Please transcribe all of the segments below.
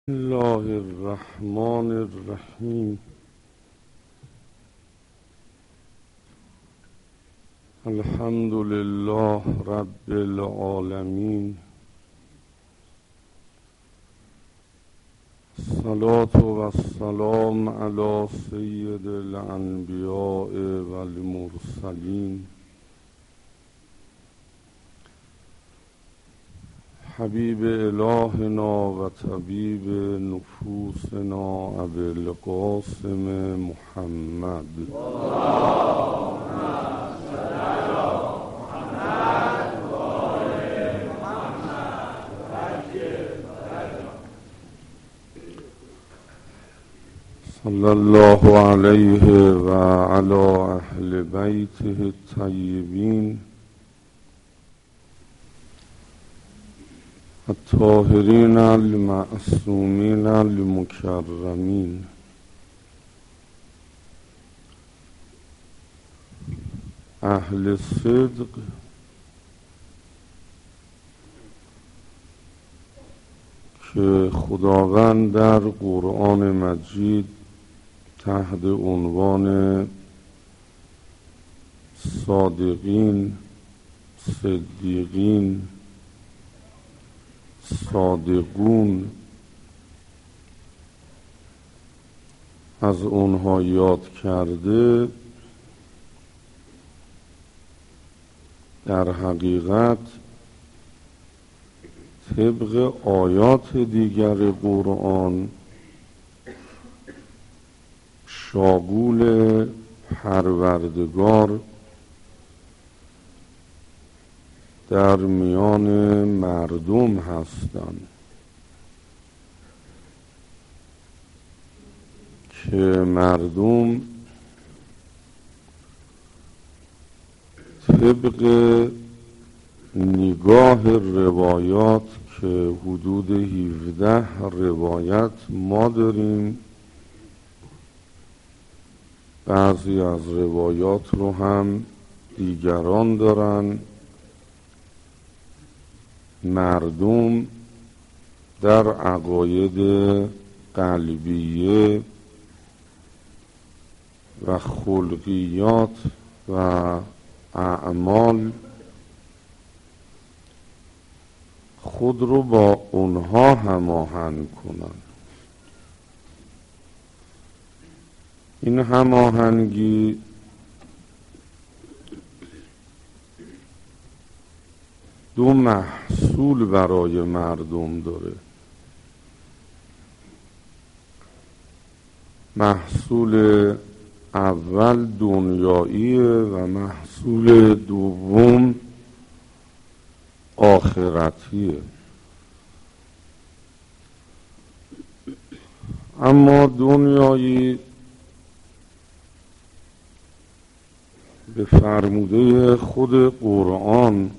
الله الرحمن الرحیم. الحمد لله رب العالمین. الصلاة والسلام علی سید الانبیاء والمرسلین حبیب الهنا و طبیب نفوسنا ابی القاسم محمد صلی الله علیه و علی اهل بیته الطیبین الطاهرین المعصومین المکرمین. اهل صدق که خداوند در قرآن مجید تحت عنوان صادقین، صدیقین، صادقون از اونها یاد کرده، در حقیقت طبق آیات دیگر قرآن شاغول پروردگار در میان مردم هستند که مردم طبق نگاه روایات که حدود 17 روایت ما داریم، بعضی از روایات رو هم دیگران دارن، مردم در عقاید قلبیه و خلقیات و اعمال خود رو با اونها هماهنگ کنن. این هماهنگی دو محصول برای مردم داره. محصول اول دنیاییه و محصول دوم آخرتیه. اما دنیایی به فرموده خود قرآن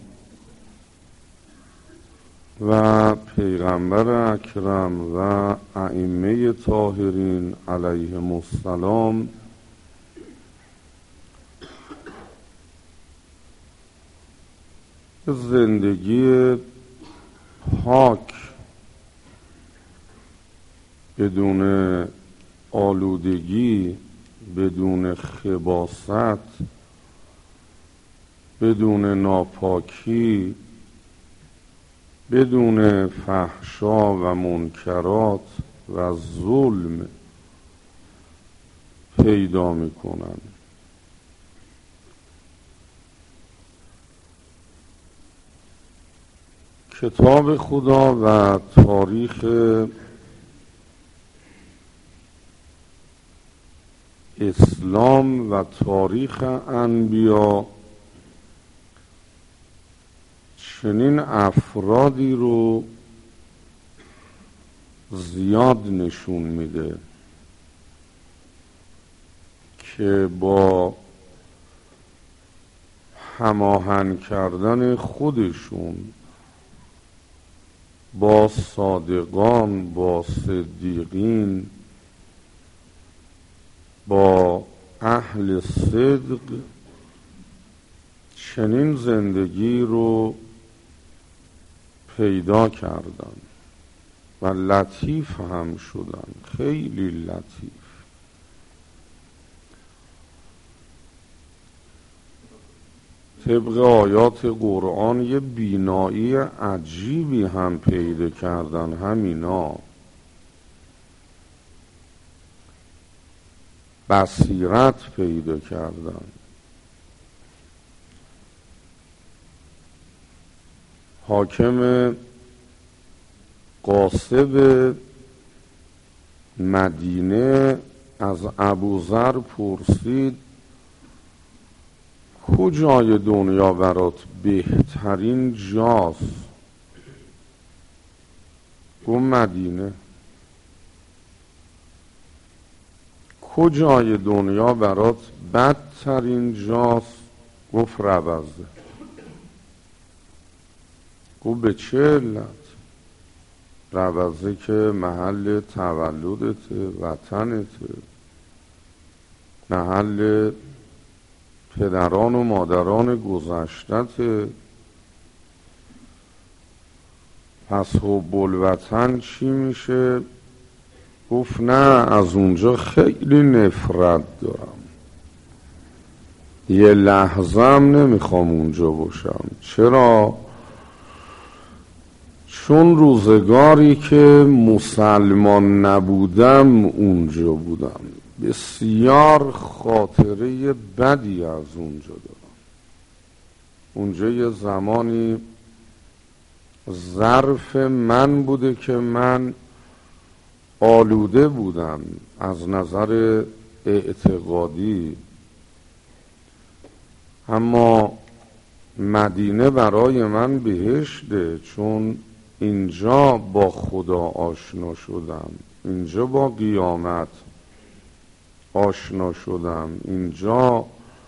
و پیغمبر اکرم و ائمه طاهرین علیهم السلام زندگی پاک بدون آلودگی، بدون خباثت، بدون ناپاکی، بدون فحشا و منکرات و ظلم پیدا میکنن. کتاب خدا و تاریخ اسلام و تاریخ انبیا چنین افرادی رو زیاد نشون میده که با هماهنگ کردن خودشون با صادقان، با صدیقین، با اهل صدق چنین زندگی رو پیدا کردن. و لطیف هم شدن، خیلی لطیف. طبق آیات قرآن یه بینایی عجیبی هم پیدا کردن همینا، بصیرت پیدا کردن. حاکم قاصد مدینه از ابوذر پرسید کجای دنیا برات بهترین جاست؟ گفت مدینه. کجای دنیا برات بدترین جاست؟ گفت ربضه. گفت به چه علت؟ ربضه که محل تولدته، وطنته، محل پدران و مادران گذشتته، پس حب الوطن چی میشه؟ گفت نه، از اونجا خیلی نفرت دارم، یه لحظه هم نمیخوام اونجا باشم. چرا؟ چون روزگاری که مسلمان نبودم اونجا بودم، بسیار خاطره بدی از اونجا دارم. اونجا یه زمانی ظرف من بوده که من آلوده بودم از نظر اعتقادی، اما مدینه برای من بهشته، چون اینجا با خدا آشنا شدم، اینجا با قیامت آشنا شدم، اینجا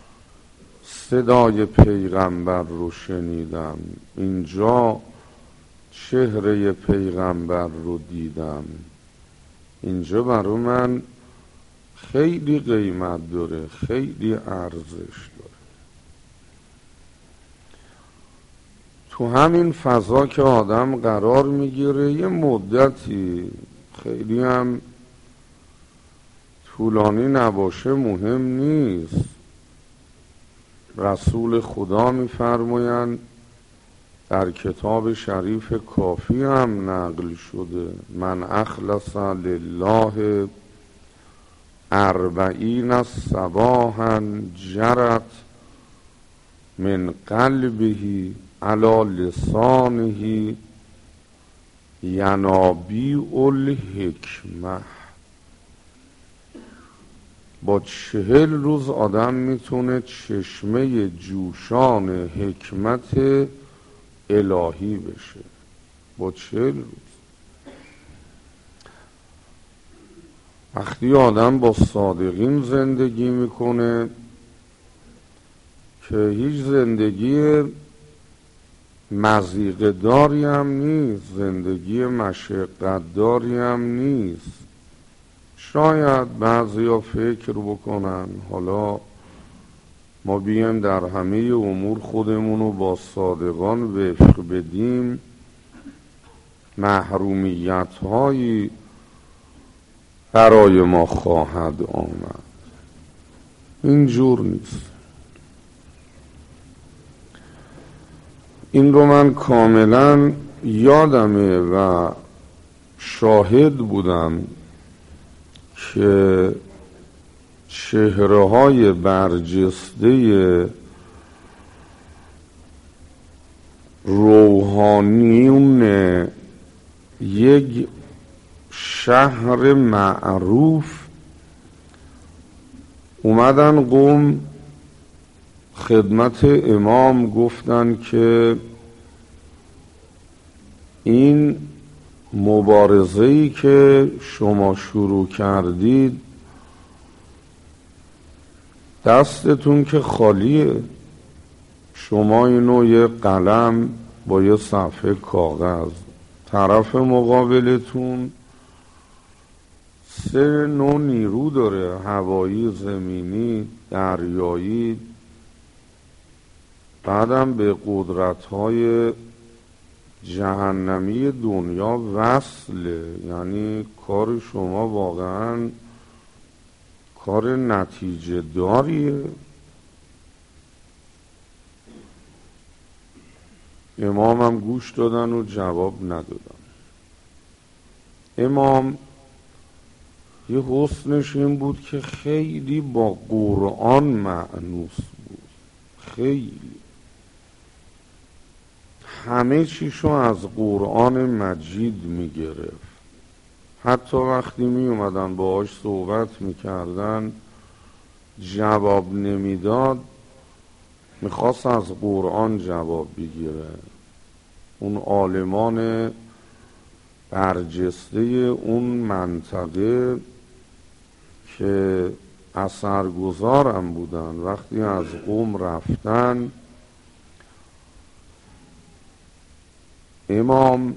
صدای پیغمبر رو شنیدم، اینجا چهره پیغمبر رو دیدم. اینجا برای من خیلی قیمت داره، خیلی ارزش داره. تو همین فضا که آدم قرار میگیره یه مدتی، خیلی هم طولانی نباشه مهم نیست، رسول خدا میفرمایند در کتاب شریف کافی هم نقل شده من اخلص لله 40 صباحا جرت من قلبه علی لسانه ینابیع الحکمه. با 40 روز آدم میتونه چشمه جوشان حکمت الهی بشه. با 40 روز. وقتی آدم با صادقین زندگی میکنه که هیچ زندگی مضیقه داری هم نیست، زندگی مشقت داری هم نیست. شاید بعضیا فکر بکنن حالا ما بیایم در همه امور خودمونو با صادقان وفق بدیم، محرومیت هایی برای ما خواهد آمد. اینجور نیست. این رو من کاملا یادمه و شاهد بودم که چهره های برجسته روحانیون یک شهر معروف اومدن قم خدمت امام، گفتن که این مبارزه‌ای که شما شروع کردید دستتون که خالیه، شما اینو یه قلم با یه صفحه کاغذ، طرف مقابلتون 3 نوع نیرو داره، هوایی، زمینی، دریایی، بعدم به قدرت‌های جهنمی دنیا وصله، یعنی کار شما واقعا کار نتیجه داریه. امامم گوش دادن و جواب ندادن. امام یه حسنش این بود که خیلی با قرآن مأنوس بود، خیلی همه چیشو از قرآن مجید میگرفت. حتی وقتی می اومدن باهاش صحبت میکردن جواب نمیداد، میخواست از قرآن جواب بگیره. اون عالمان برجسته اون منطقه که اثرگذارم بودن، وقتی از قم رفتن امام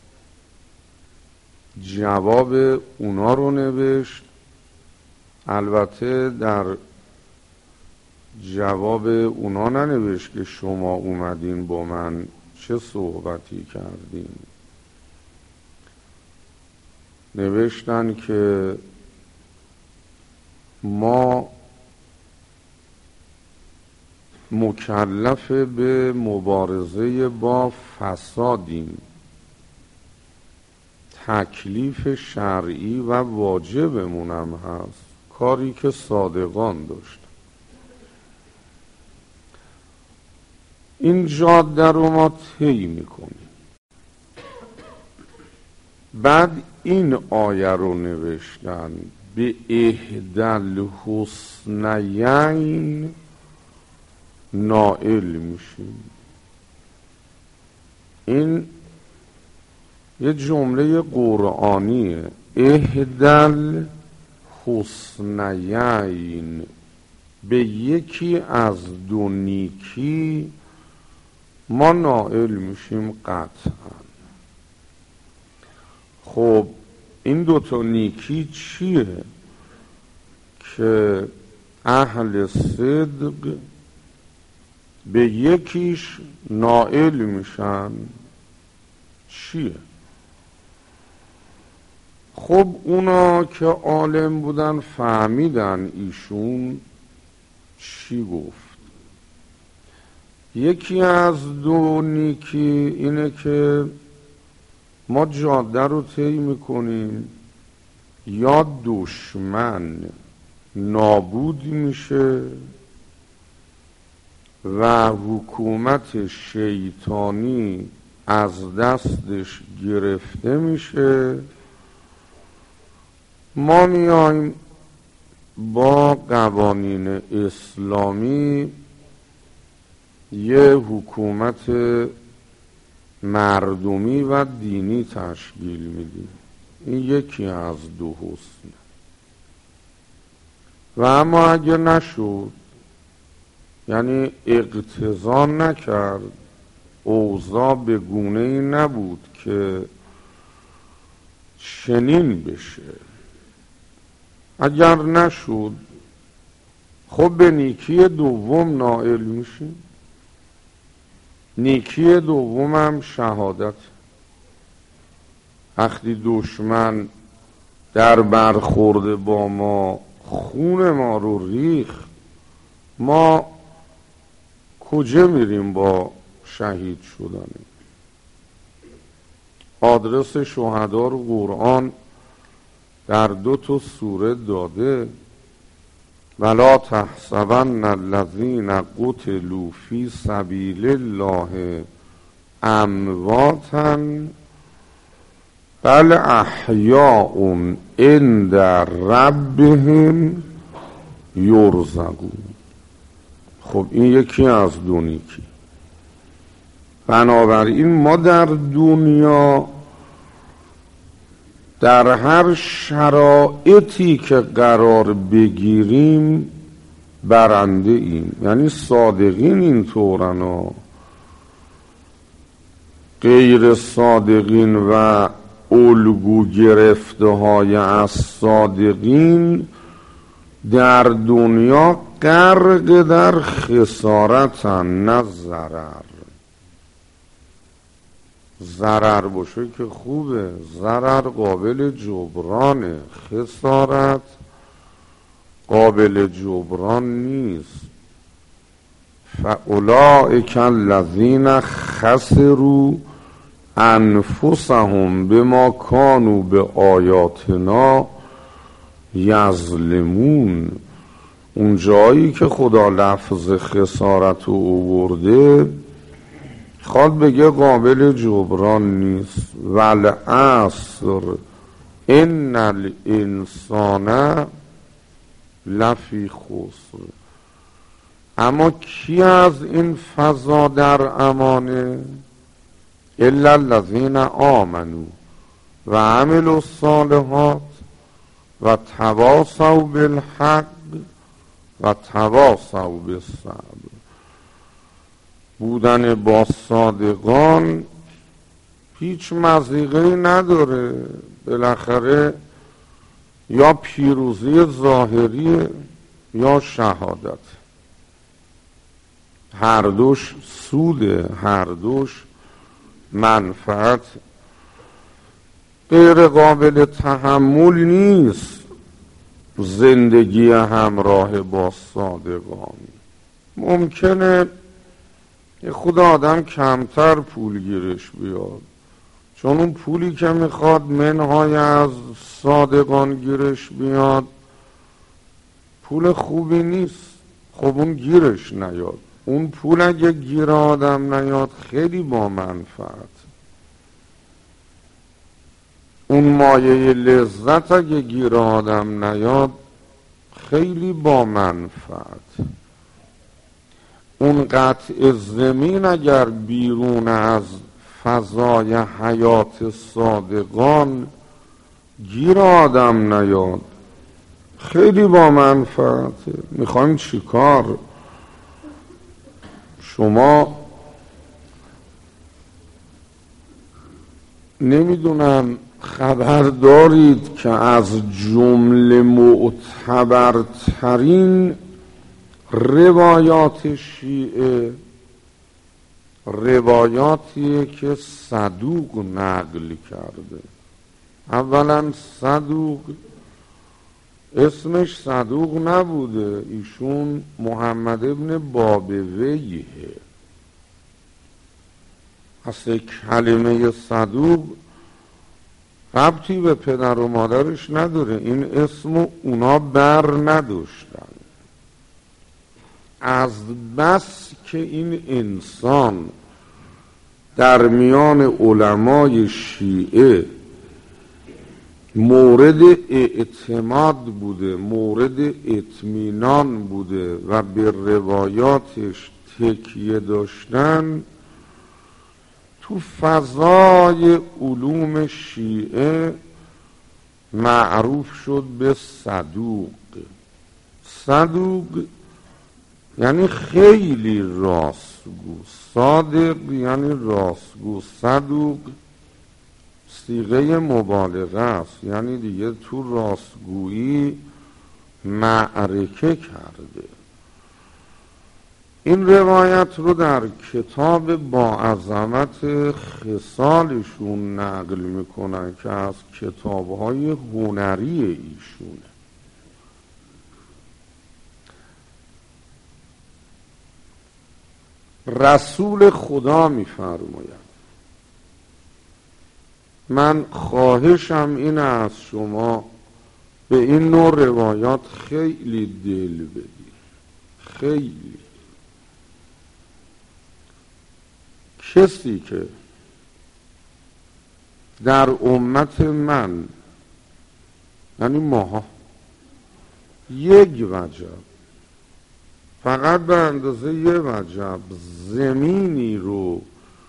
جواب اونا رو نوشت. البته در جواب اونا ننوشت که شما اومدین با من چه صحبتی کردین، نوشتن که ما مکلف به مبارزه با فسادیم، تکلیف شرعی و واجبمونم هست، کاری که صادقان داشت. این جاده رو ما طی میکنیم. بعد این آیه رو نوشتن به احدی الحسنیین نائل میشیم. این یه جمله قرآنیه، احدی الحسنیین، به یکی از دو نیکی ما نائل میشیم قطعا. خب این دوتا نیکی چیه که اهل صدق به یکیش نائل میشن؟ چیه؟ خب اونا که عالم بودن فهمیدن ایشون چی گفت. یکی از دو نیکی اینه که ما جاده رو طی میکنیم، یا دشمن نابود میشه و حکومت شیطانی از دستش گرفته میشه، ما میایم با قوانین اسلامی یه حکومت مردمی و دینی تشکیل میدیم. این یکی از دو حسن. و اما اگه نشد، یعنی اقتضا نکرد، اوضاع به گونه‌ای نبود که چنین بشه، اگر نشد خب به نیکی دوم نائل میشیم. نیکی دومم شهادت. وقتی دشمن در برخورد با ما خون ما رو ریخت، ما کجا میریم با شهید شدن؟ آدرس شهدا رو قرآن در 2 سوره داده. ولا تحسبن الذین قتلوا فی سبیل الله امواتا بل احیاء عند ربهم یرزقون. خب این یکی از دو نیکی. بنابراین ما در دنیا در هر شرایطی که قرار بگیریم برنده ایم. یعنی صادقین این طورن و غیر صادقین و الگو گرفته های از صادقین در دنیا غرق در خسارتن نه ضرر. ضرر باشه که خوبه، ضرر قابل جبرانه، خسارت قابل جبران نیست. فاولئک الذین خسروا انفسهم بما کانوا بآیاتنا یظلمون. اون جایی که خدا لفظ خسارت رو آورده خواد بگه قابل جبران نیست. والعصر ان الانسان لفی خسر. اما کی از این فضا در امانه؟ الا الذین آمنوا و عملوا الصالحات و تواصوا بالحق و تواصوا بالصبر. بودن با صادقان هیچ مضیقه‌ای نداره، بالاخره یا پیروزی ظاهری یا شهادت، هر دوش سوده، هر دوش منفعت. غیر قابل تحمل نیست زندگی همراه با صادقان. ممکنه خود آدم کمتر پول گیرش بیاد، چون اون پولی که میخواد منهای از صادقان گیرش بیاد پول خوبی نیست. خب اون گیرش نیاد. اون پول اگه گیر آدم نیاد خیلی با منفعت. اون مایه لذت اگه گیر آدم نیاد خیلی با منفعت. اون قطع زمین اگر بیرون از فضای حیات صادقان گیر آدم نیاد خیلی با منفعته. میخوایم چی کار؟ شما نمیدونم خبر دارید که از جمله معتبرترین روایات شیعه روایاتیه که صدوق نقل کرده. اولا صدوق اسمش صدوق نبوده، ایشون محمد ابن بابویه. اصلا کلمه صدوق ربطی به پدر و مادرش نداره، این اسمو اونا بر نداشتن. از بس که این انسان در میان علمای شیعه مورد اعتماد بوده، مورد اطمینان بوده و به روایاتش تکیه داشتن، تو فضای علوم شیعه معروف شد به صدوق. صدوق یعنی خیلی راستگو، صادق یعنی راستگو، صدوق صیغه مبالغه است، یعنی دیگه تو راستگویی معرکه کرده. این روایت رو در کتاب با عظمت خصالشون نقل میکنن که از کتابهای هنری ایشونه. رسول خدا میفرماید من خواهشم این از شما به این نوع روایات خیلی دل بدید، خیلی. کسی که در امت من یعنی ماها یک وجب، فقط به اندازه یک وجب زمینی رو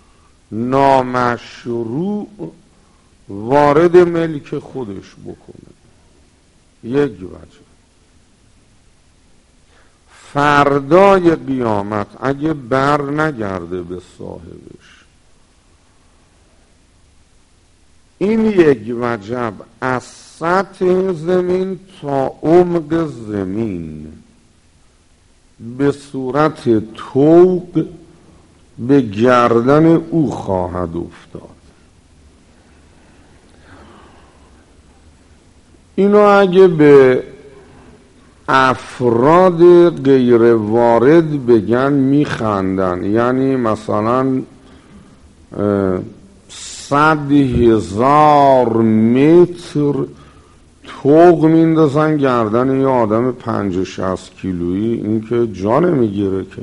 نامشروع وارد ملک خودش بکنه، یک وجب، فردای قیامت اگه بر نگرده به صاحبش، این یک وجب از سطح زمین تا عمق زمین به صورت طوق به گردن او خواهد افتاد. اینو اگه به افراد غیر وارد بگن میخندن، یعنی مثلا 100,000 متر توق میندازن گردن یه آدم 50-60 کیلویی، این که جا نمیگیره که.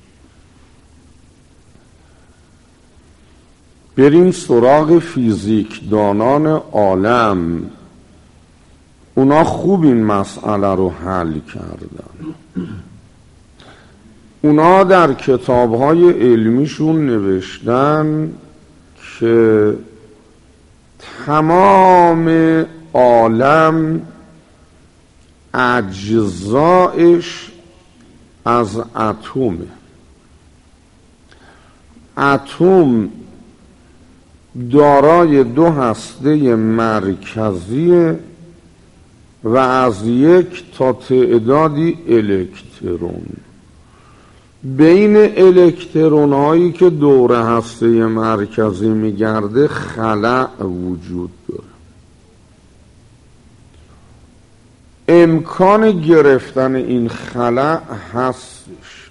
بریم سراغ فیزیک دانان عالم، اونا خوب این مسئله رو حل کردن. اونا در کتاب‌های علمیشون نوشتن که تمام عالم اجزایش از اتمه. اتم دارای 2 هسته مرکزی و از 1 تا تعدادی الکترون. بین الکترون هایی که دور هسته مرکزی میگرده خلأ وجود داره. امکان گرفتن این خلأ هستش.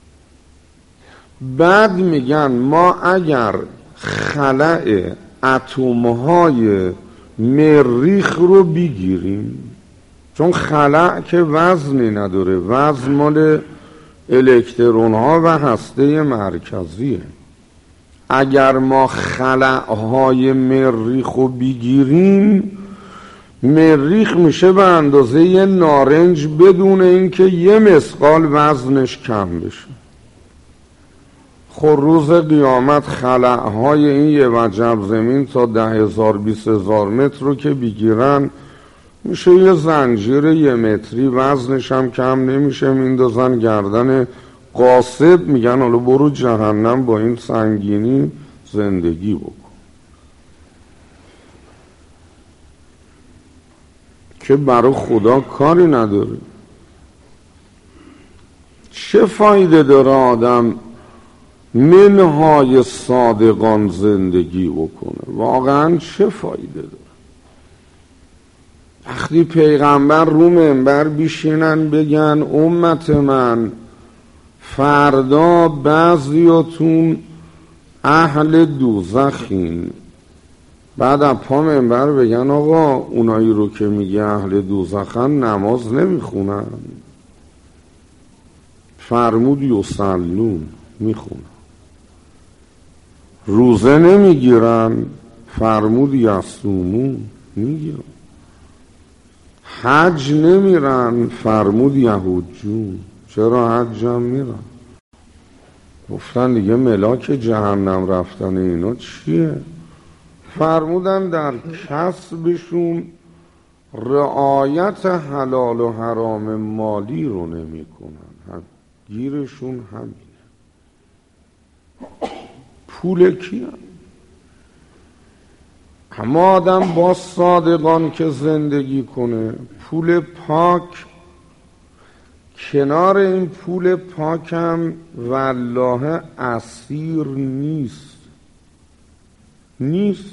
بعد میگن ما اگر خلأ اتم‌های مریخ رو بگیریم، چون خلأ که وزنی نداره، وزن مال الکترون ها و هسته مرکزیه. اگر ما خلأهای مریخ رو بگیریم، مریخ میشه به اندازه یه نارنج بدون اینکه یه مثقال وزنش کم بشه. خب روز قیامت خلأهای این یه وجب زمین تا 10,000-20,000 متر رو که بگیرن، میشه یه زنجیر 1 متری، وزنش هم کم نمیشه، میندازن گردن قاصد، میگن حالا برو جهنم با این سنگینی زندگی بکن. که برای خدا کاری نداره. چه فایده داره آدم منهای صادقان زندگی بکنه؟ واقعا چه فایده داره؟ وقتی پیغمبر رو منبر بیشینن بگن امت من فردا بعضیاتون اهل دوزخین، بعد از پا منبر بگن آقا اونایی رو که میگه اهل دوزخن نماز نمیخونن، فرمود یصلون، میخونن. روزه نمیگیرن، فرمود یصومون، میگیرن. حج نمیرن، فرمود یحجون، چرا حج هم میرن؟ گفتن دیگه ملاک جهنم رفتن اینا چیه؟ فرمودن در کسبشون رعایت حلال و حرام مالی رو نمی کنن، گیرشون همینه. پول کیه؟ اما آدم با صادقان که زندگی کنه، پول پاک کنار این پول پاکم والله اسیر نیست.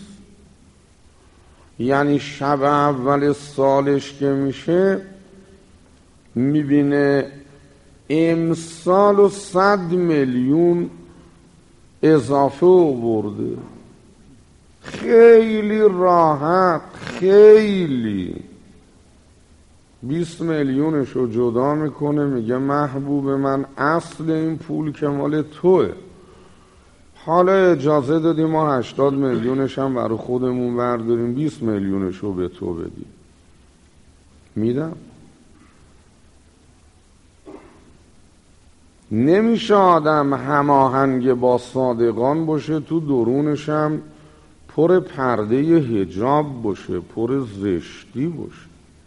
یعنی شب اول سالش که میشه میبینه امسال و 100 میلیون اضافه آورده، خیلی راحت، خیلی 20 میلیونش رو جدا میکنه، میگه محبوب من اصل این پول که مال توه، حالا اجازه دادیم ما 80 میلیونش هم برای خودمون برداریم، 20 میلیونش رو به تو بدیم. میدم. نمیشه آدم هماهنگ با صادقان باشه، تو درونش هم پر پرده حجاب باشه، پر زشتی باشه.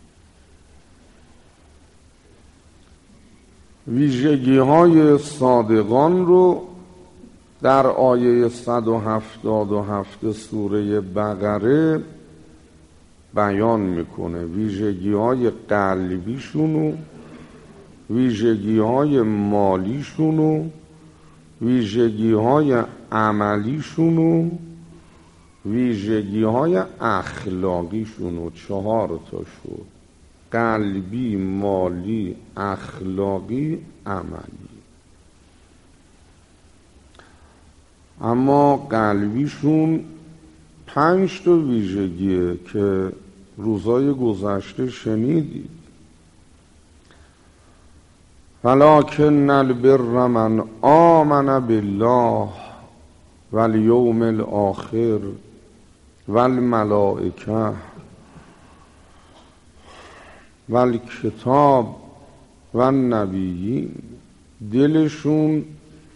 ویژگی های صادقان رو در آیه 177 سوره بقره بیان میکنه. ویژگی های قلبیشونو، ویژگی های مالیشونو، ویژگی های عملیشونو، ویژگی های اخلاقیشونو. 4 تا شد. قلبی، مالی، اخلاقی، عملی. اما قلبیشون 5 تا ویژگیه که روزای گذشته شنیدید. ولکن البر من آمن بالله والیوم الاخر والملائکه والکتاب والنبیین. دلشون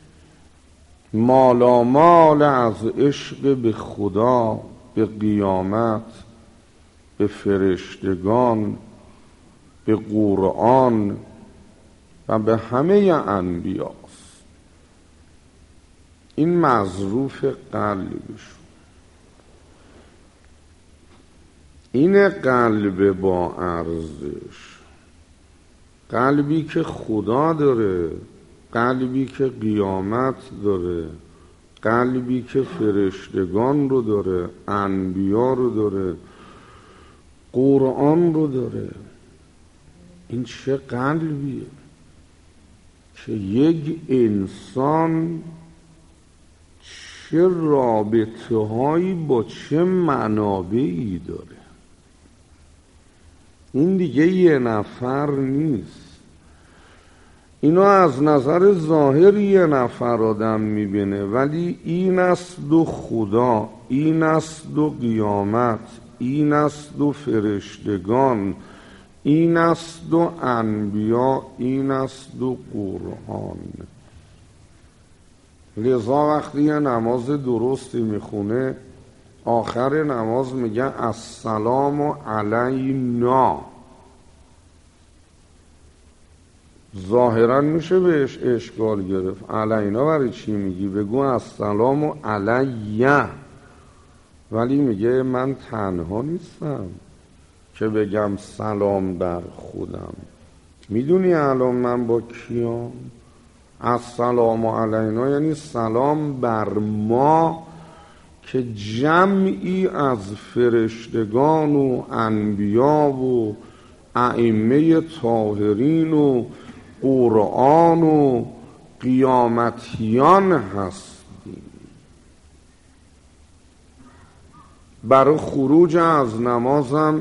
مالامال از عشق به خدا، به قیامت، به فرشتگان، به قرآن و به همه انبیاست. این مظروف قلبشون. این قلب با ارزش، قلبی که خدا داره، قلبی که قیامت داره، قلبی که فرشتگان رو داره، انبیا رو داره، قرآن رو داره. این چه قلبیه که یک انسان چه رابطه هایی با چه منابعی داره. این دیگه یه نفر نیست. اینو از نظر ظاهر یه نفر آدم میبینه، ولی این است و خدا، این است و قیامت، این است و فرشتگان، این است و انبیا، این است و قرآن. لذا وقتی یه نماز درستی میخونه، آخر نماز میگه السلام علینا. ظاهرا میشه بهش اشکال گرفت، علینا برای چی میگی؟ بگو السلام علیه. ولی میگه من تنها نیستم که بگم سلام بر خودم. میدونی الان من با کیام؟ السلام علینا یعنی سلام بر ما که جمعی از فرشتگان و انبیا و ائمه طاهرین و قرآن و قیامتیان هستیم. برای خروج از نمازم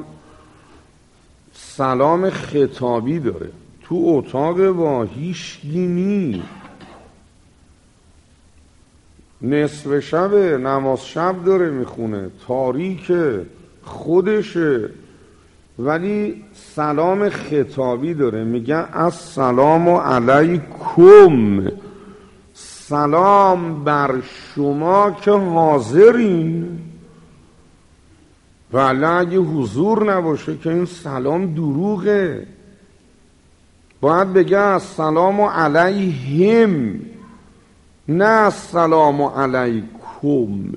سلام خطابی داره. تو اتاق با هیچکی نی، نصف شب نماز شب داره میخونه، تاریکه، خودشه، ولی سلام خطابی داره. میگه السلام علیکم، سلام بر شما که حاضرین. ولی اگه حضور نباشه که این سلام دروغه. باید بگه السلام علیهم، نه السلام علیکم.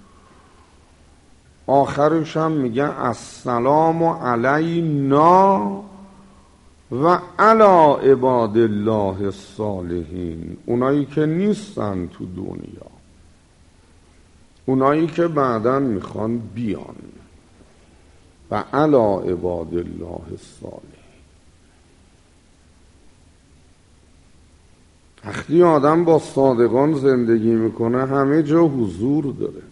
آخرش هم میگه السلام علینا و علی عباد الله الصالحین. اونایی که نیستن تو دنیا، اونایی که بعداً میخوان بیان. و علی عباد الله الصالحین. وقتی آدم با صادقان زندگی میکنه همه جا حضور داره،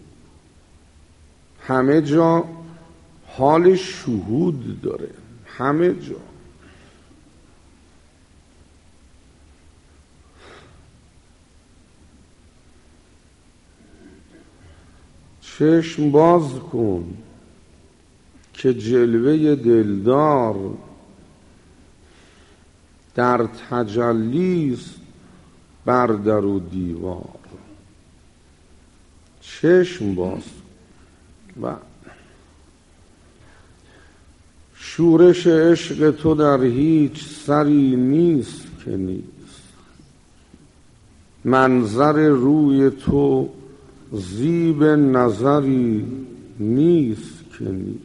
همه جا حال شهود داره، همه جا. چشم باز کن که جلوه دلدار در تجلیست بر در و دیوار. چشم باز و شورش عشق تو در هیچ سری نیست که نیست. منظر روی تو زیب نظری نیست که نیست.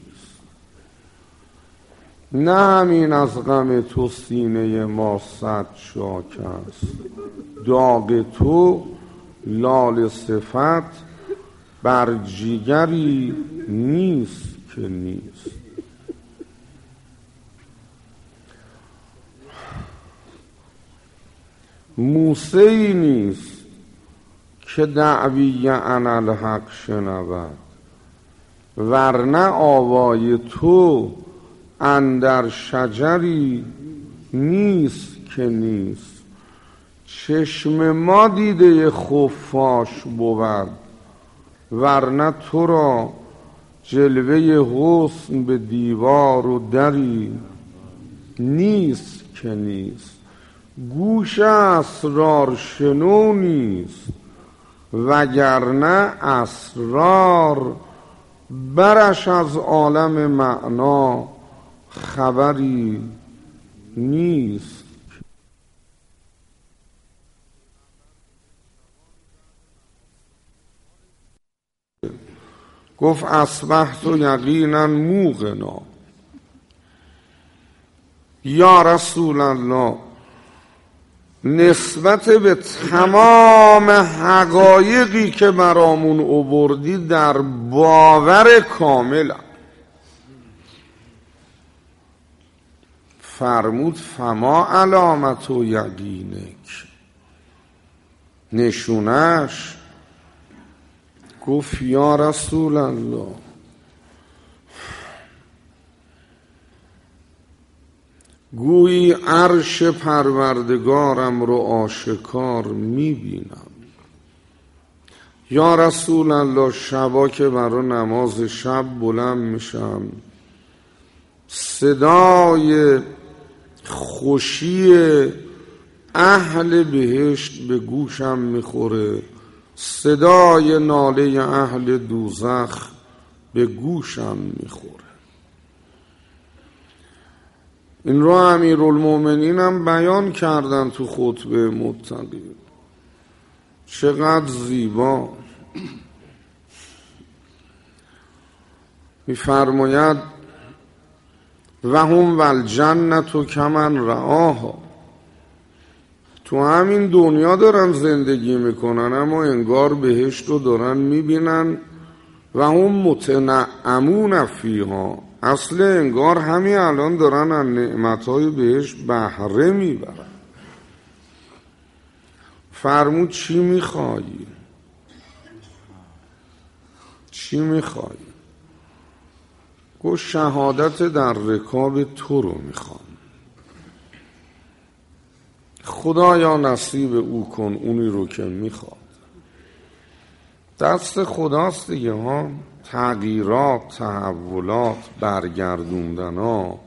نه همین از غم تو سینه ما 100 شاک است. داغ تو لال صفت بر جیگری نیست که نیست. موسی نیست که دعوی انالحق شنود، ورنه آوای تو اندر شجری نیست که نیست. چشم ما دیده خفاش بود، ورنه تو را جلوه حسن به دیوار و دری نیست که نیست. گوش اسرار شنو نیست، وگرنه اسرار برش از عالم معنا خبری نیست. گفت اصبحت یقینا موقنا. یا رسول الله، نسبت به تمام حقایقی که برامون آوردی در باور کاملم. فرمود فما علامت و یقینک، نشونش. گفت یا رسول الله، گویی عرش پروردگارم رو آشکار میبینم. یا رسول الله، شبا که برای نماز شب بلند میشم، صدای خوشی اهل بهشت به گوشم میخوره، صدای ناله اهل دوزخ به گوشم میخوره. این رو امیرالمومنین هم بیان کردن تو خطبه متقی. چقدر زیبا میفرماید و هم والجنت کمن رآها. تو همین دنیا دارن زندگی میکنن، اما انگار بهشت رو دارن میبینن. و هم متنعمون فیها، اصل انگار همین الان دارن از نعمتهای بهشت بهره میبرن. فرمود چی میخوایی؟ چی میخوایی؟ گفت شهادت در رکاب تو رو میخوام. خدایا نصیب او کن اونی رو که میخواد. دست خداست دیگه ها. تغییرات، تحولات، برگردوندن ها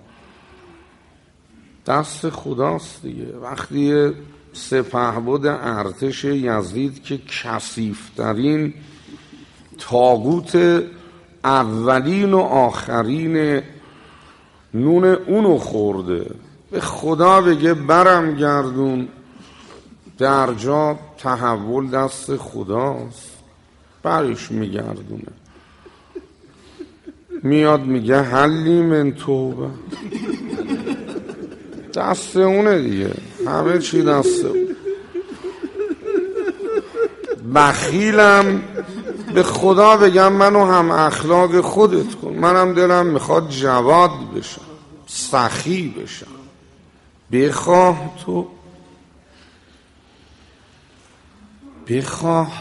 دست خداست دیگه. وقتی سپهبد ارتش یزید که کثیف‌ترین طاغوت اولین و آخرین نون اونو خورده، به خدا بگه برم گردون، در جا تحول دست خداست، برش میگردونه. میاد میگه حلی من توبه، دست اونه دیگه، همه چی دست اون. بخیلم به خدا بگم منو هم اخلاق خودت کن، منم دلم میخواد جواد بشم، سخی بشم. بخواه تو، بخواه.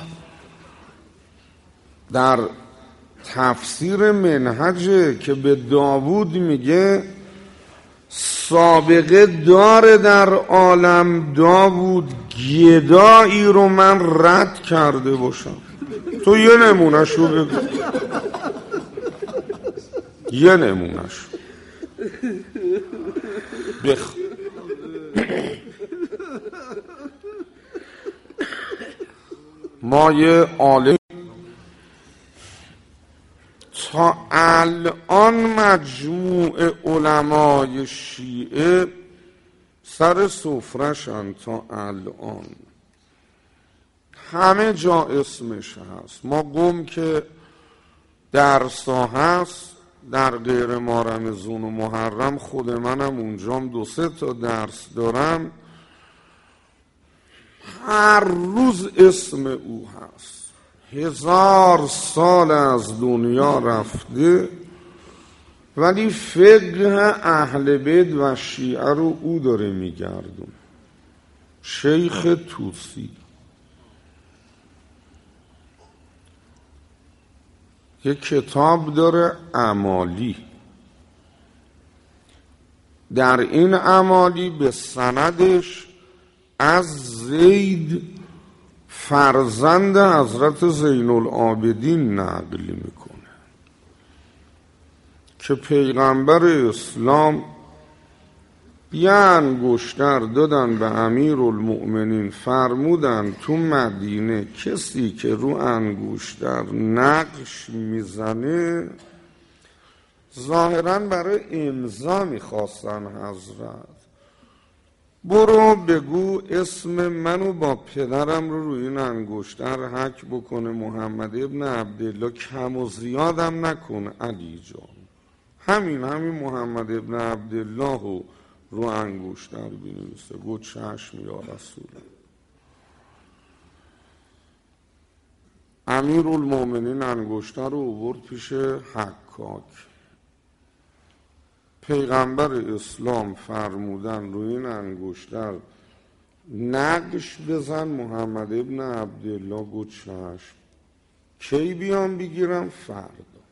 در تفسیر منهج که به داوود میگه سابقه داره در عالم داوود گدایی رو من رد کرده باشم. تو یه نمونش رو بگو، یه نمونش ما یه عالم تا الان مجموع علمای شیعه سر سفرشن، تا الان همه جا اسمش هست. ما گم که درسا هست در غیر ما رمضان و محرم، خود منم اونجام 2-3 تا درس دارم، هر روز اسم او هست. 1000 سال از دنیا رفته ولی فقه اهل بیت و شیعه رو او داره میگردون. شیخ توسی یک کتاب داره اعمالی. در این اعمالی به سندش از زید فرزند حضرت زین العابدین نقل میکنه که پیغمبر اسلام یه انگشتر دادن به امیرالمؤمنین، فرمودن تو مدینه کسی که رو انگشتر نقش میزنه، ظاهراً برای امضا میخواستن حضرت، برو بگو اسم منو با پدرم رو روی این انگشتر حک بکنه محمد ابن عبدالله، کم و زیادم نکنه علی جان، همین محمد ابن عبدالله رو انگشتر بنویسه. گفت چشم یا رسول. امیرالمؤمنین انگشتر رو آورد پیش حکاک. پیغمبر اسلام فرمودن روی این انگشتر نقش بزن محمد ابن عبدالله. گفت چشم. کی بیام بگیرم؟ فردا.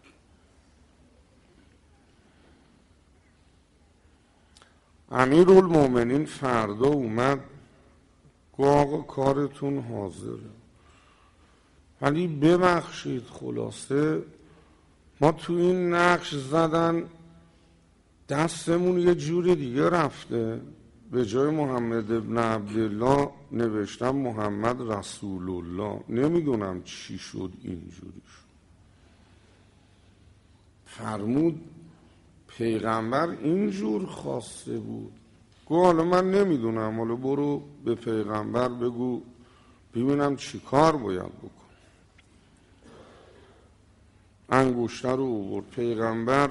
امیرالمؤمنین فردا اومد، گفت آقا کارتون حاضره، ولی ببخشید خلاصه ما تو این نقش زدن دستمون یه جور دیگه رفته، به جای محمد ابن عبدالله نوشتم محمد رسول الله، نمیدونم چی شد اینجوری شد. فرمود پیغمبر اینجور خواسته بود. گفت حالا من نمیدونم، حالا برو به پیغمبر بگو ببینم چی کار باید بکن. انگشتر رو آورد. پیغمبر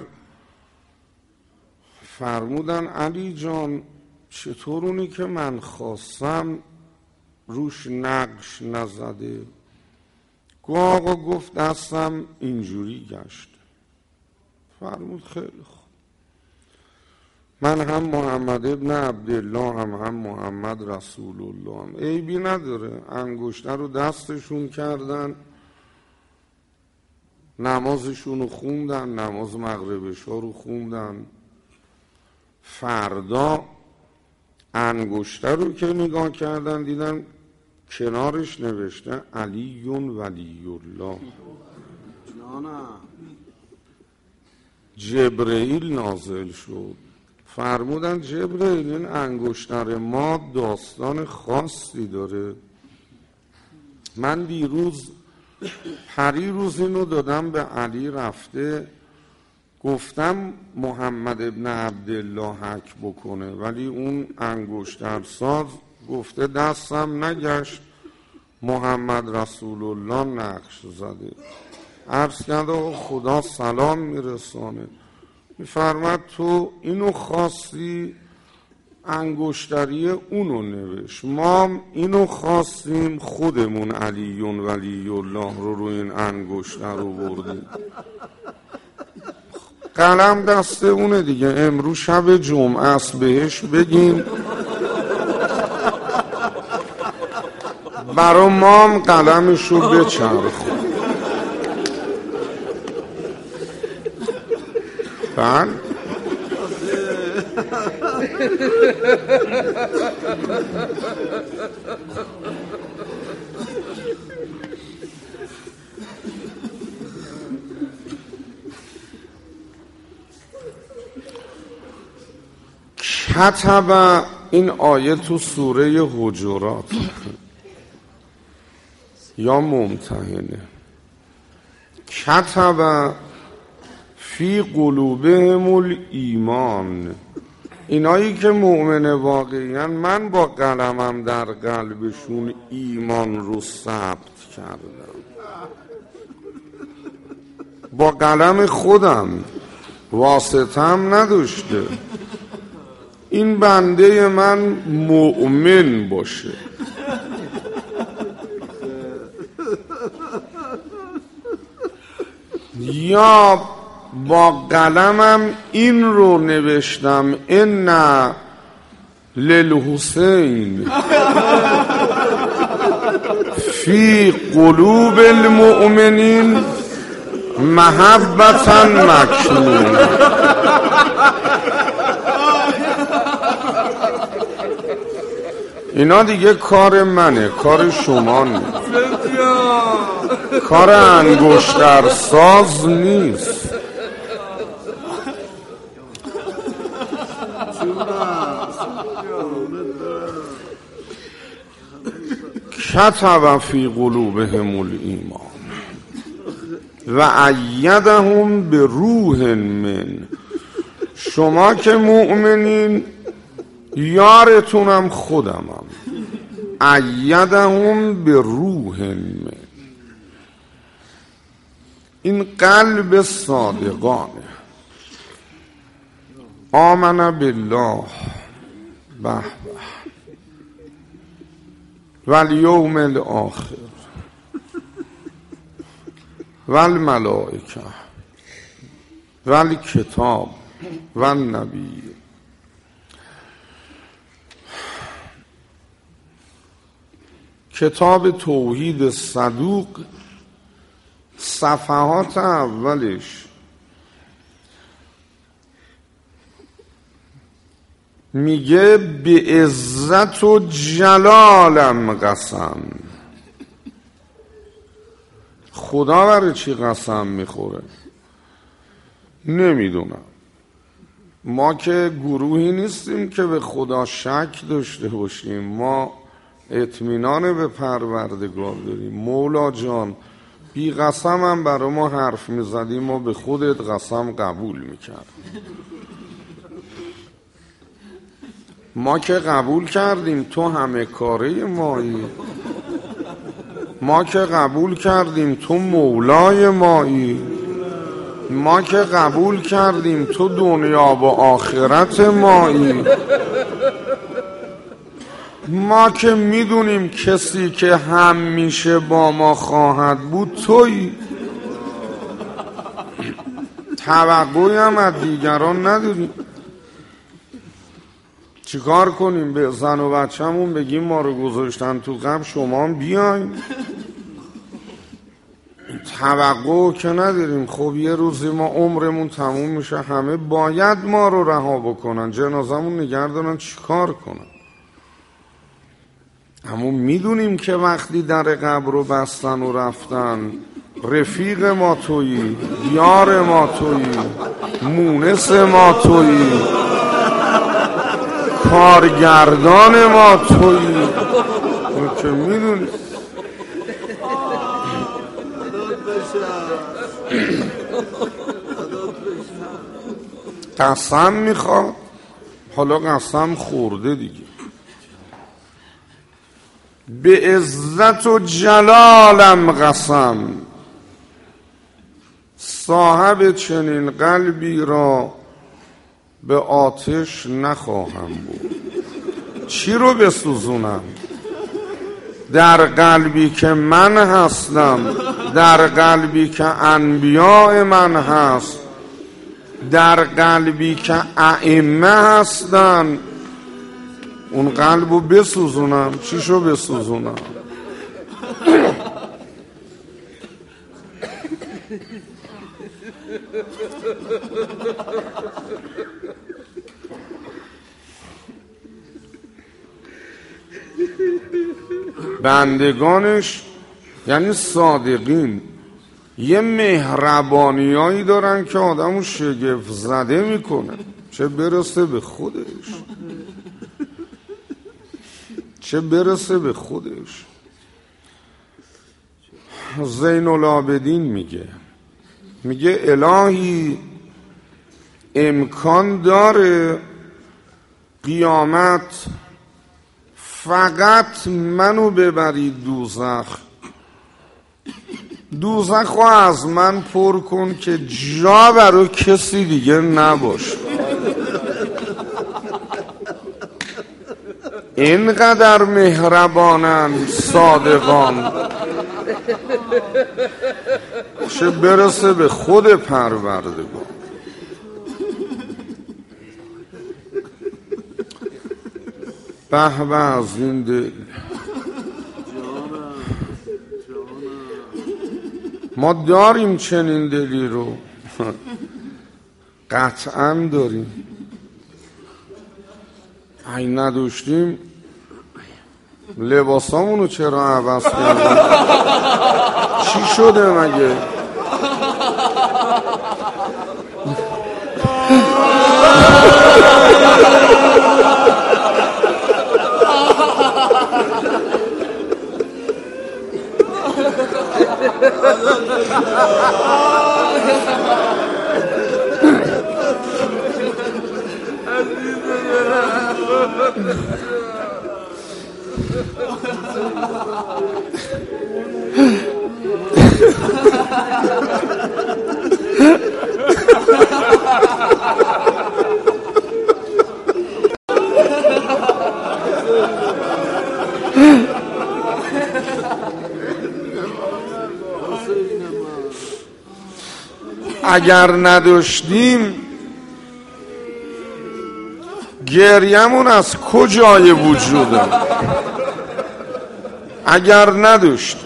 فرمودن علی جان چطور اونی که من خواستم روش نقش نزده؟ گفت آقا گفت دستم اینجوری گشت. فرمود خیلی خوب، من هم محمد ابن عبدالله هم محمد رسول الله هم، عیبی نداره. انگشتر رو دستشون کردن، نمازشون رو خوندن، نماز مغربش ها رو خوندن. فردا انگشتر رو که نگاه کردن دیدن کنارش نوشته علی ولی الله. جبرئیل نازل شد. فرمودن جبرئیل این انگشتر ما داستان خاصی داره، من پریروز اینو دادم به علی، رفته گفتم محمد ابن عبدالله حک بکنه، ولی اون انگشتر ساز گفته دستم نگشت محمد رسول الله نقش زده. عرض کرده خدا سلام میرسانه. میفرمد تو اینو خواستی انگشتری اونو نوشت، ما اینو خواستیم خودمون علی ولی الله رو روی این انگشتر رو بردیم. قلم دست اونه دیگه، امروز شب جمعه است بهش بگیم برا ما هم قلمشو بچرخ. بله کتب، این آیه تو سوره حجرات یا ممتحنه. کتب فی قلوبهم الایمان، اینایی که مؤمن واقعیان من با قلمم در قلبشون ایمان رو ثبت کردم، با قلم خودم، واسطم نداشته. این بنده من مؤمن باشه. یا با قلمم این رو نوشتم ان للحسین فی قلوب المؤمنین محبتا مکنون. اینا دیگه کار منه، کار شما نیست، کار انگشتر ساز نیست. کتب فی قلوبهم الایمان و ایدهم به روح من. شما که مؤمنین یارتونم خودمم. ایدهم به روح من. این قلب صادقانه. آمن بالله به به والیوم الاخر والملائکه والکتاب والنبی. کتاب توحید صدوق صفحات اولش میگه به عزت و جلالم قسم. خدا برای چی قسم میخوره؟ نمیدونم. ما که گروهی نیستیم که به خدا شک داشته باشیم. ما اطمینان به پروردگار داریم. مولا جان بی قسم هم برای ما حرف میزدیم، ما به خودت قسم قبول میکرد. ما که قبول کردیم تو همه کاره مایی. ما که قبول کردیم تو مولای مایی. ما که قبول کردیم تو دنیا و آخرت مایی. ما که میدونیم کسی که همیشه با ما خواهد بود تویی. توقعی هم از دیگران نداریم. چیکار کنیم؟ به زن و بچه‌مون بگیم ما رو گذاشتن تو قبر شما هم بیاین؟ توقع که نداریم. خب یه روزی ما عمرمون تموم میشه، همه باید ما رو رها بکنن، جنازمون نگه دارن، چیکار کنن؟ اما میدونیم که وقتی در قبر رو بستن و رفتن رفیق ما تویی، یار ما تویی، مونس ما تویی، کارگردان ما تویی. که میدونی قسم میخواد. حالا قسم خورده دیگه. به عزت و جلالم قسم، صاحب چنین قلبی را به آتش نخواهم بود. چی رو بسوزونم؟ در قلبی که من هستم، در قلبی که انبیاء من هست، در قلبی که ائمه هستن، اون قلبو بسوزونم؟ چیشو بسوزونم؟ بندگانش یعنی صادقین یه مهربانیایی دارن که آدمو شگفت زده میکنه، چه برسه به خودش، چه برسه به خودش. زین العابدین میگه الهی امکان داره قیامت فقط منو ببری دوزخ، دوزخ رو از من پر کن که جا برای کسی دیگه نباشه. اینقدر مهربانن صادقان، چه برسه به خود پروردگار. به به از این دل. ما داریم چنین دلی رو، قطعا داریم. این نداشتیم لباسامونو چرا عوض کردیم؟ چی شده مگه؟ اگر نداشتیم گریمون از کجای وجوده؟ اگر نداشت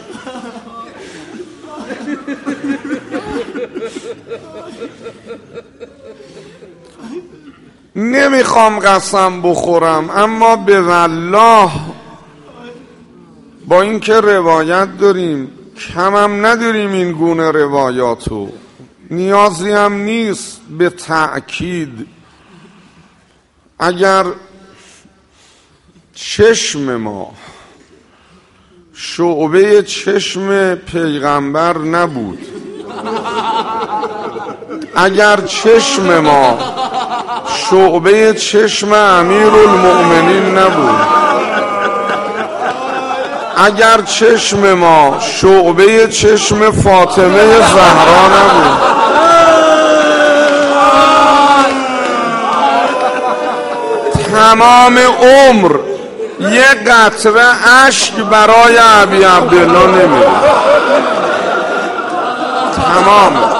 نمیخوام قسم بخورم، اما به والله با اینکه روایت داریم کمم نداریم این گونه روایاتو، نیازی هم نیست به تأکید. اگر چشم ما شعبه چشم پیغمبر نبود، اگر چشم ما شعبه چشم امیرالمؤمنین نبود، اگر چشم ما شعبه چشم فاطمه زهرا نبود، تمام عمر یه قطره اشک برای ابی عبدالله نمیره. تمام.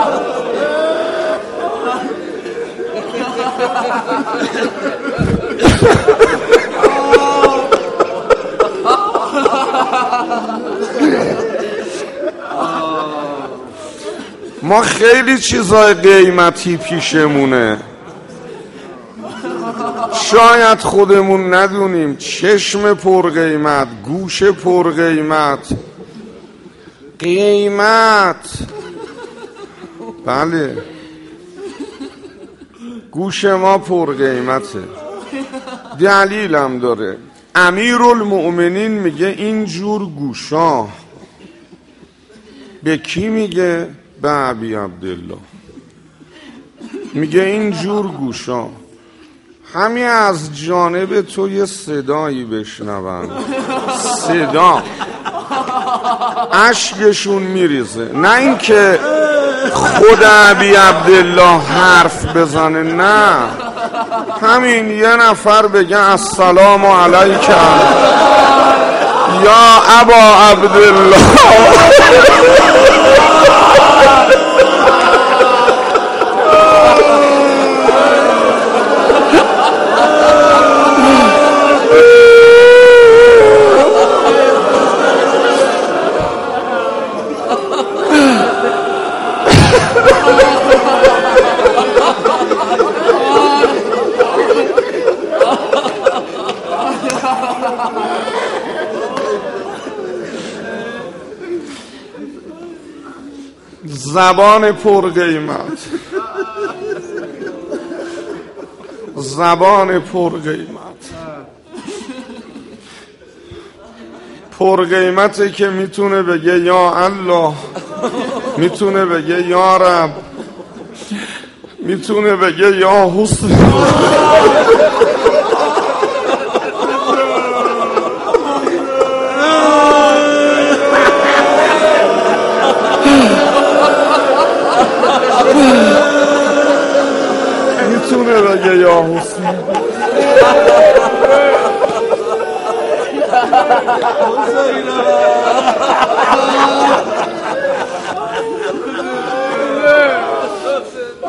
ما خیلی چیزای قیمتی پیشمونه، شاید خودمون ندونیم. چشم پرقیمت، گوش پرقیمت، قیمت. بله گوش ما پرقیمته، دلیلم داره. امیرالمؤمنین میگه اینجور گوشا به کی میگه؟ به ابی عبدالله. میگه اینجور گوشا همین از جانب تو یه صدایی بشنون، صدا اشکشون میریزه، نه اینکه خود ابی عبدالله حرف بزنه، نه، همین یه نفر بگه السلام علیک یا ابا عبدالله. زبان پرقیمت، زبان پرقیمت، پرقیمته که میتونه بگه یا الله، میتونه بگه یا رب، میتونه بگه یا حسین. میتونه بگه یا حسین.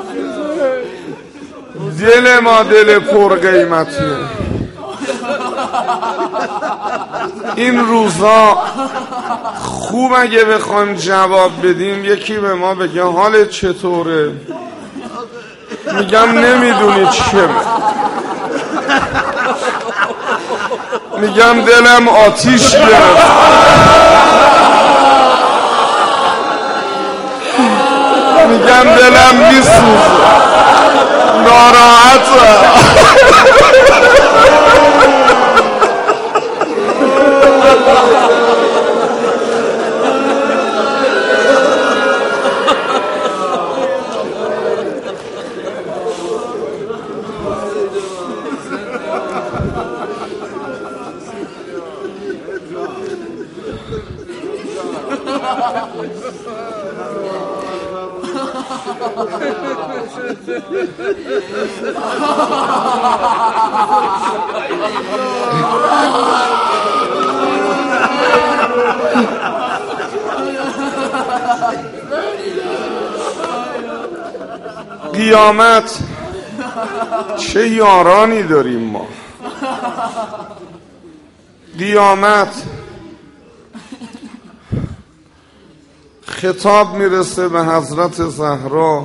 دل ما دل پر قیمتیه. این روزا خوب اگه بخوایم جواب بدیم یکی به ما بگه حالت چطوره، میگم نمیدونی چیه، میگم دلم آتیش گرفت، میگم دلم میسوزه، ناراحتم. قیامت چه یارانی داریم ما. قیامت خطاب میرسه به حضرت زهرا،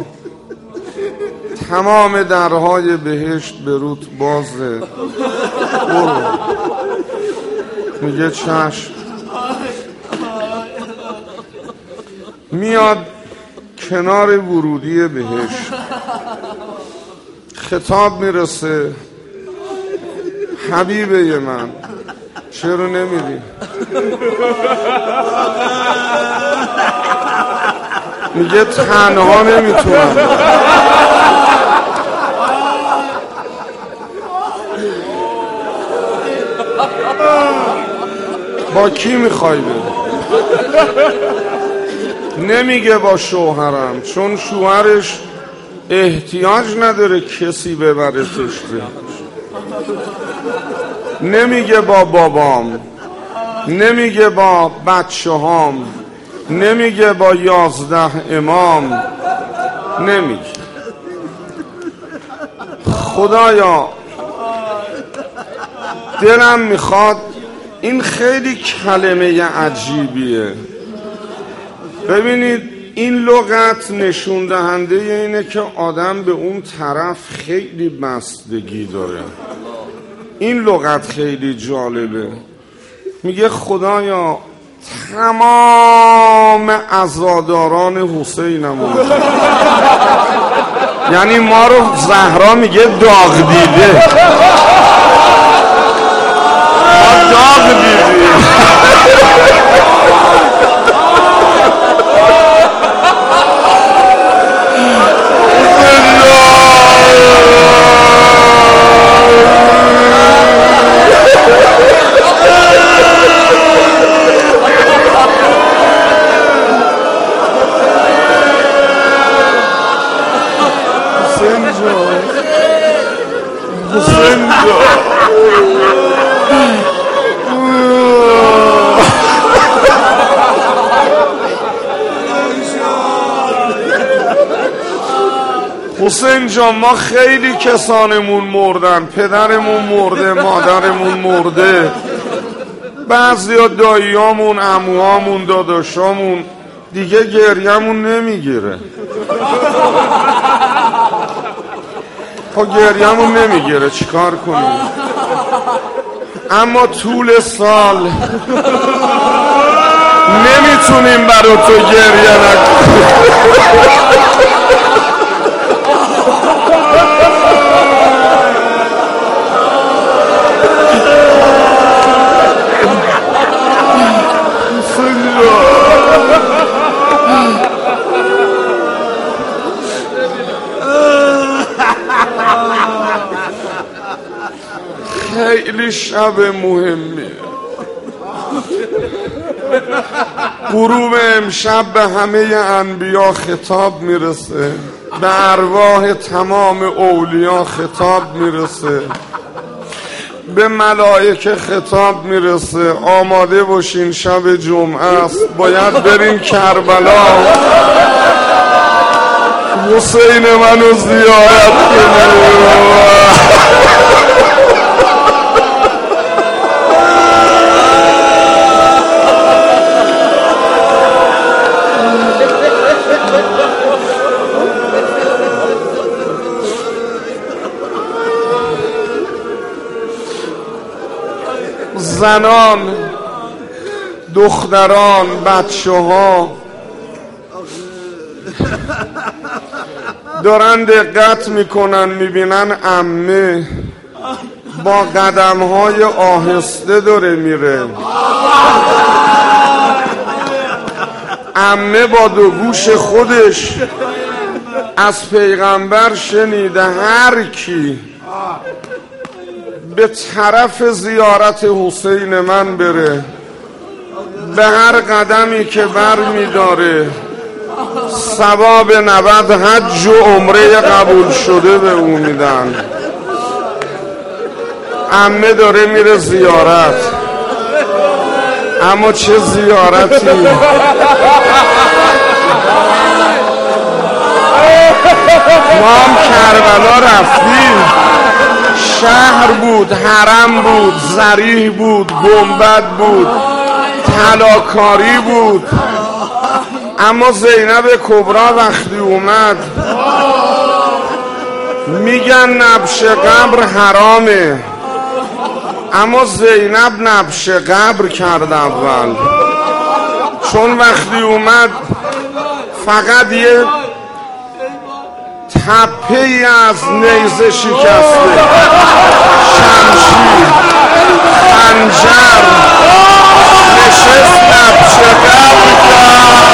تمام درهای بهشت به روت بازه، برو. میگه چشم. میاد کنار ورودی بهشت، خطاب میرسه، حبیبه من چرا نمیری؟ میگه تنها نمیتونم. با کی میخوای بری؟ نمیگه با شوهرم، چون شوهرش احتیاج نداره کسی ببرتش بهش. نمیگه با بابام، نمیگه با بچه هام، نمیگه با 11 امام، نمیگه. خدایا دلم میخواد، این خیلی کلمه عجیبیه. ببینید این لغت نشون دهنده اینه که آدم به اون طرف خیلی بستگی داره. این لغت خیلی جالبه. میگه خدایا تمام عزاداران حسینمون، یعنی ما رو زهرا میگه داغ دیده، ما داغ دیدیم. حسین جان ما خیلی کسانمون مردن، پدرمون مرده، مادرمون مرده، بعضی داییامون، عموهامون، داداشامون، دیگه گریه‌مون نمیگیره. خب گریه‌مون نمیگیره چیکار کنیم؟ اما طول سال نمیتونیم برای تو گریه نکنیم. خیلی شب مهمیه. غروب امشب به همه انبیا خطاب میرسه، به ارواح تمام اولیا خطاب میرسه، به ملائکه خطاب میرسه. آماده باشین شب جمعه است، باید بریم کربلا، حسین منو زیارت کنیم. زنان، دختران، بچه ها دارن دقت میکنن، میبینن عمه با قدم های آهسته داره میره. عمه با دو گوش خودش از پیغمبر شنیده هر کی به طرف زیارت حسین من بره به هر قدمی که بر میداره ثواب 90 حج و عمره قبول شده به او میدن. عمه داره میره زیارت، اما چه زیارتی؟ ما هم کربلا رفتیم، شهر بود، حرم بود، ضریح بود، گنبد بود، طلاکاری بود. اما زینب کبرا وقتی اومد میگن نبش قبر حرامه، اما زینب نبش قبر کرد اول، چون وقتی اومد فقط یه تپه ای از نیزه شکسته، شمشیر، خنجر، نشست نبش قبر کرد.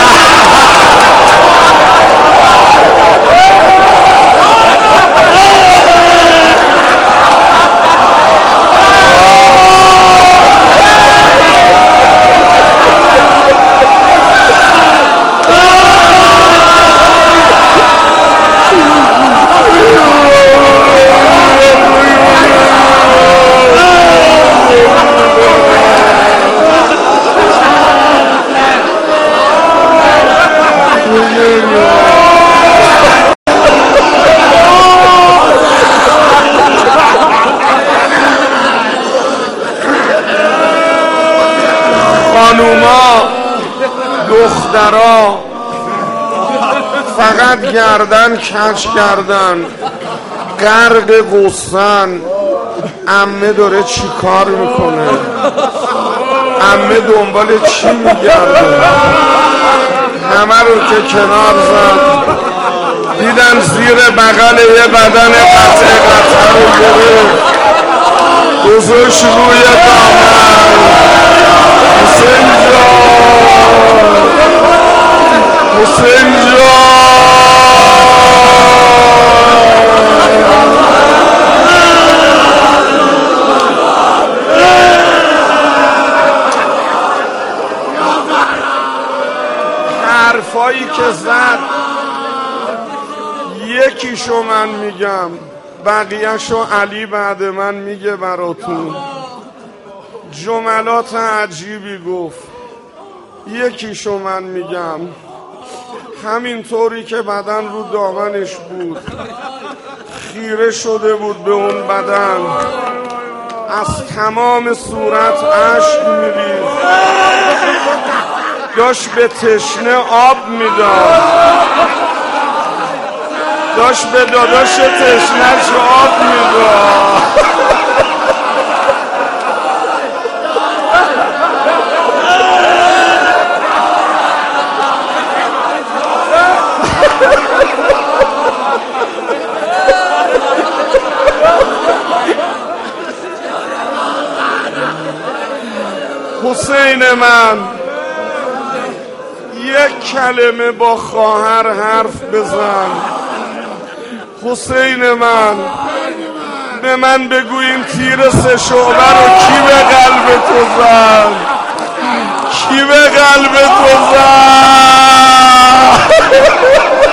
خانوما، دخترا فقط گردن کج کردن، غرق غصن. عمه داره چی کار میکنه؟ عمه دنبال چی میگرده؟ همه رو که کنار زد، دیدن زیر بغل یه بدن قطعه رو گرفت، گذاشت روی دامن. حسین جان، حسین جان. حرفایی که زد یکیشو من میگم، بقیهشو علی بعد من میگه براتون. جملات عجیبی گفت، یکیشو من میگم. همینطوری که بدن رو دامنش بود، خیره شده بود به اون بدن، از تمام صورت اشک می‌ریخت، داشت به تشنه آب میداد، داشت به داداش تشنه‌ش آب میداد. حسین من، یک کلمه با خواهر حرف بزن. حسین من، به من بگو این تیر 3 شعبه رو کی به قلب تو زد؟ کی به قلب تو زد؟